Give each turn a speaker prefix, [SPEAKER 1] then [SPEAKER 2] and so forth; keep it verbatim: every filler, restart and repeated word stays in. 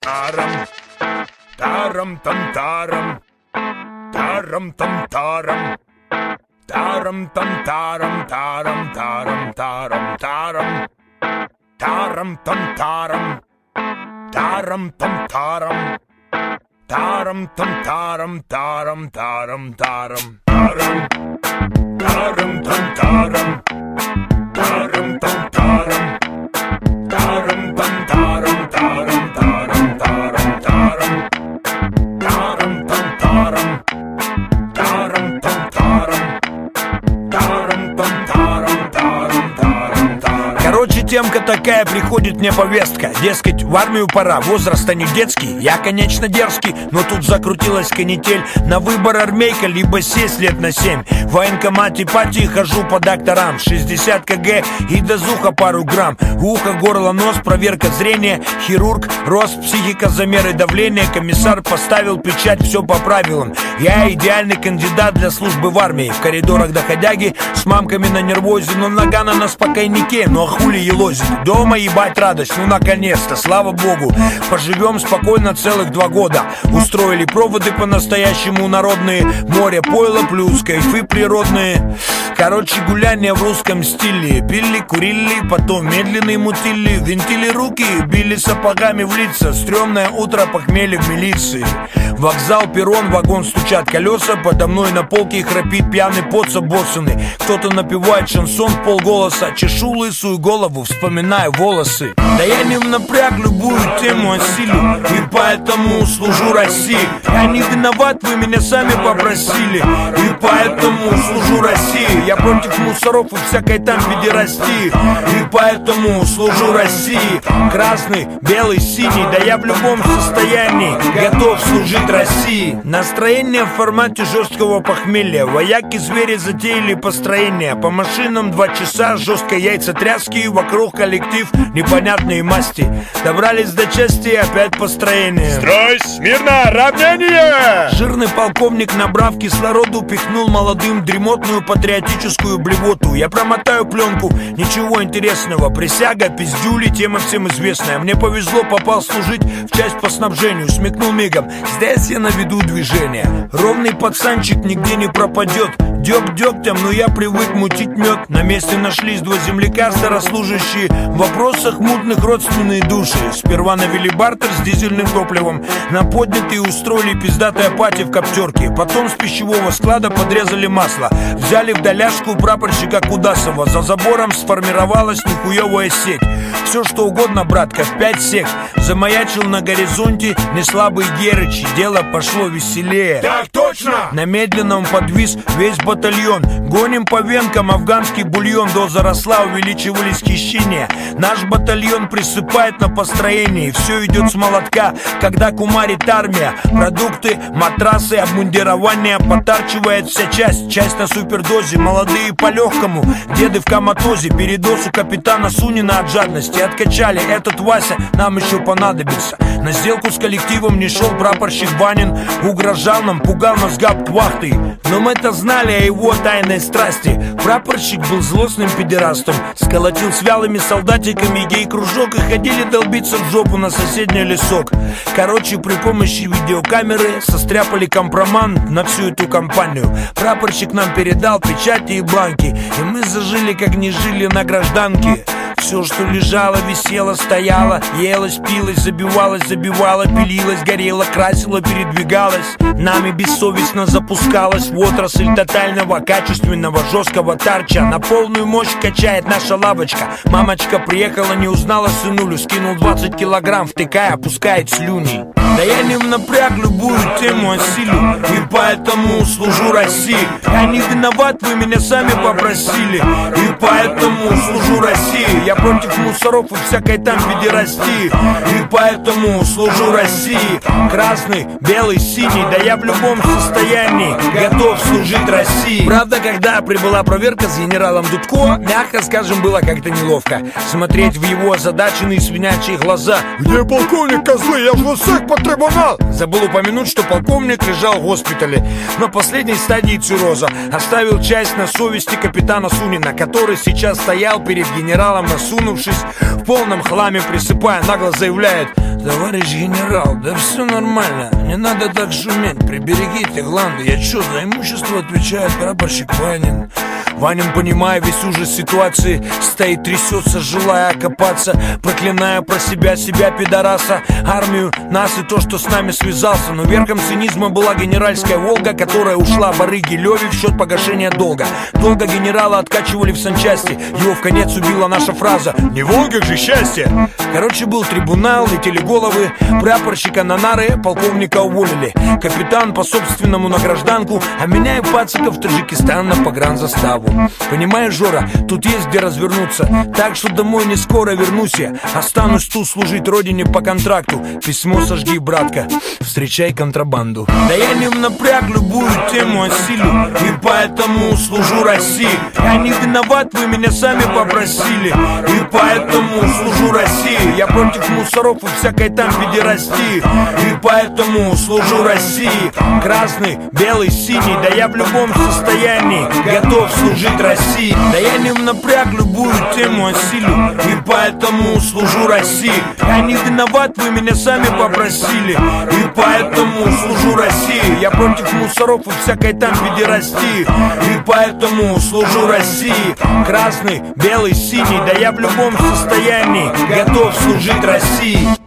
[SPEAKER 1] Тарам, тарам, там, тарам, тарам, там, тарам, тарам, там, тарам, тарам, тарам, тарам, тарам, тарам, там, тарам, тарам, там, тарам, тарам, там, тарам, тарам, тарам, тарам, тарам, тарам, там, тарам, тарам, там, тарам, тарам, там, тарам, тарам, тарам, тарам, тарам, тарам, там, тарам, тарам, там, тарам, тарам, там, тарам, тарам, тарам, тарам. Короче, темка такая, приходит мне повестка. Дескать, в армию пора, возраст-то не детский. Я, конечно, дерзкий, но тут закрутилась канитель. На выбор армейка, либо сесть лет на семь. В военкомате пати хожу по докторам. шестьдесят килограмм и дозуха пару грамм. Ухо, горло, нос, проверка зрения. Хирург, рост, психика, замеры давления. Комиссар поставил печать, все по правилам. Я идеальный кандидат для службы в армии. В коридорах доходяги с мамками на нервозе. Но Нагана на спокойнике, ну а хули елозит. Дома ебать радость, ну наконец-то, слава богу. Поживем спокойно целых два года. Устроили проводы по-настоящему народные. Море, пойло плюс кайфы природные. Короче, гуляние в русском стиле. Пили, курили, потом медленные мутили. Винтили руки, били сапогами в лица. Стрёмное утро, похмелье в милиции. Вокзал, перрон, вагон, стучат колеса. Подо мной на полке храпит пьяный поц обоссанный. Кто-то напевает шансон в полголоса. Чешу лысую голову, вспоминаю волосы. Да я не в напряг, любую тему осилю. И поэтому служу России. Я не виноват, вы меня сами попросили. И поэтому служу России. Я против мусоров и всякой там педерастии. И поэтому служу России. Красный, белый, синий. Да я в любом состоянии готов служить России. Настроение в формате жесткого похмелья. Вояки-звери затеяли построение. По машинам два часа жесткой яйцетряски. Вокруг коллектив непонятные масти. Добрались до части, опять построение.
[SPEAKER 2] Строй, смирно, равнение!
[SPEAKER 1] Жирный полковник, набрав кислороду, пихнул молодым дремотную патриотическую блевоту. Я промотаю пленку, ничего интересного. Присяга, пиздюли, тема всем известная. Мне повезло, попал служить в часть по снабжению. Смекнул мигом, здесь я наведу движение. Ровный пацанчик нигде не пропадет. Дёг дёгтем, но я привык мутить мед. На месте нашлись два земляка, старослужащие. В вопросах мутных родственные души. Сперва навели бартер с дизельным топливом. На поднятые устроили пиздатая пати в коптерке. Потом с пищевого склада подрезали масло. Взяли в доляжку прапорщика Кудасова. За забором сформировалась нихуевая сеть. Все что угодно, брат, как пять сек. Замаячил на горизонте неслабый Герыч. Дело пошло веселее.
[SPEAKER 2] Так точно!
[SPEAKER 1] На медленном подвис весь батальон. Гоним по венкам афганский бульон. Доза росла, увеличивались хищения. Наш батальон присыпает на построении. Все идет с молотка, когда кумарит армия. Продукты, матрасы, обмундирование. Потарчивает вся часть, часть на супердозе. Молодые по легкому, деды в коматозе. Передоз у капитана Сунина от жадности. Откачали, этот Вася нам еще понадобится. На сделку с коллективом не шел прапорщик Ванин. Угрожал нам, пугал нас гауптвахтой. Но мы-то знали о его тайной страсти. Прапорщик был злостным педерастом. Сколотил с вялыми солдатиками гей-кружок. И ходили долбиться в жопу на соседний лесок. Короче, при помощи видеокамеры состряпали компромат на всю эту компанию. Прапорщик нам передал печати и бланки. И мы зажили, как не жили на гражданке. Все, что лежало, висело, стояло, елось, пилось, забивалось, забивало, пилилось, горело, красило, передвигалось. Нами бессовестно запускалось в отрасль тотального, качественного, жесткого тарча. На полную мощь качает наша лавочка. Мамочка приехала, не узнала сынулю. Скинул двадцать килограмм, втыкая, опускает слюни. Да я не в напряг, любую тему осилю. И поэтому служу России. Я не виноват, вы меня сами попросили. И поэтому служу России. Я против мусоров и всякой там педерастии. И поэтому служу России. Красный, белый, синий. Да я в любом состоянии готов служить России. Правда, когда прибыла проверка с генералом Дудко, мягко скажем, было как-то неловко смотреть в его озадаченные свинячьи глаза.
[SPEAKER 2] Где полковник, козлы? Я ж вас всех потребовал!
[SPEAKER 1] Забыл упомянуть, что полковник лежал в госпитале на последней стадии цирроза. Оставил часть на совести капитана Сунина, который сейчас стоял перед генералом на
[SPEAKER 3] осунувшись, в полном хламе присыпая, нагло заявляет: товарищ генерал, да все нормально, не надо так шуметь, приберегите гланду. Я чё, за имущество отвечает прапорщик Ванин. Ванин, понимая весь ужас ситуации, стоит, трясется, желая окопаться, проклиная про себя, себя, пидораса, армию, нас и то, что с нами связался. Но верхом цинизма была генеральская Волга, которая ушла барыге Леве в счет погашения долга. Долго генерала откачивали в санчасти, его в конец убила наша фраза: «Не в Волгах же счастье!» Короче, был трибунал, летели головы, прапорщика на нары, полковника уволили, капитан по собственному на гражданку, а меня и пациков в Таджикистан на погранзаставу. Понимаешь, Жора, тут есть где развернуться, так что домой не скоро вернусь я. Останусь тут служить родине по контракту. Письмо сожги, братка, встречай контрабанду. Да я не в напряг, любую тему осилю, и поэтому служу России. Я не виноват, вы меня сами попросили, и поэтому служу России. Я против мусоров и всякой там педерастии, и поэтому служу России. Красный, белый, синий, да я в любом состоянии готов служить России. Да я не в напряг, любую тему осилю, и поэтому служу России. Я не виноват, вы меня сами попросили, и поэтому служу России. Я против мусоров и всякой там педерастии, и поэтому служу России. Красный, белый, синий, да я в любом состоянии готов служить России.